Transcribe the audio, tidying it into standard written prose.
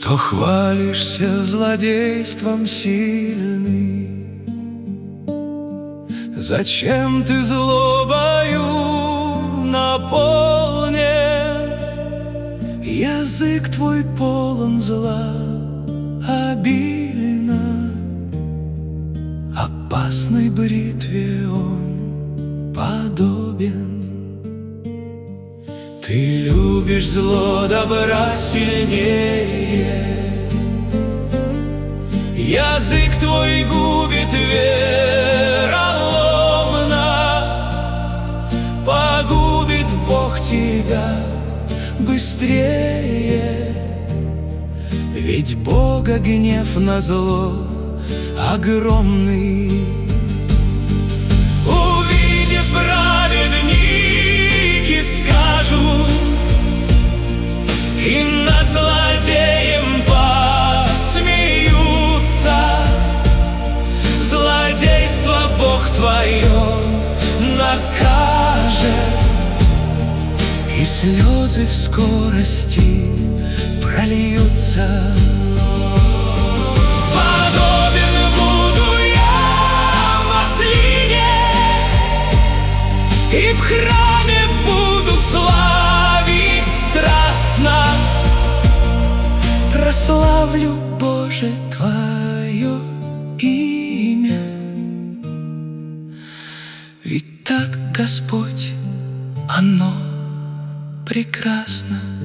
Что хвалишься злодейством сильный? Зачем ты злобою наполнен? Язык твой полон зла обильно, опасной бритве он подобен. Ты любишь зло добра сильнее, язык твой губит вероломно, погубит Бог тебя быстрее. Ведь Бога гнев на зло огромный. Увидев, праведники скажут, и над злодеем посмеются. Злодейство Бог твое накажет, и слезы в скорости прольются. Подобен буду я маслине, и в храме буду славить страстно. Прославлю, Боже, Твое имя, ведь так, Господь, оно прекрасно.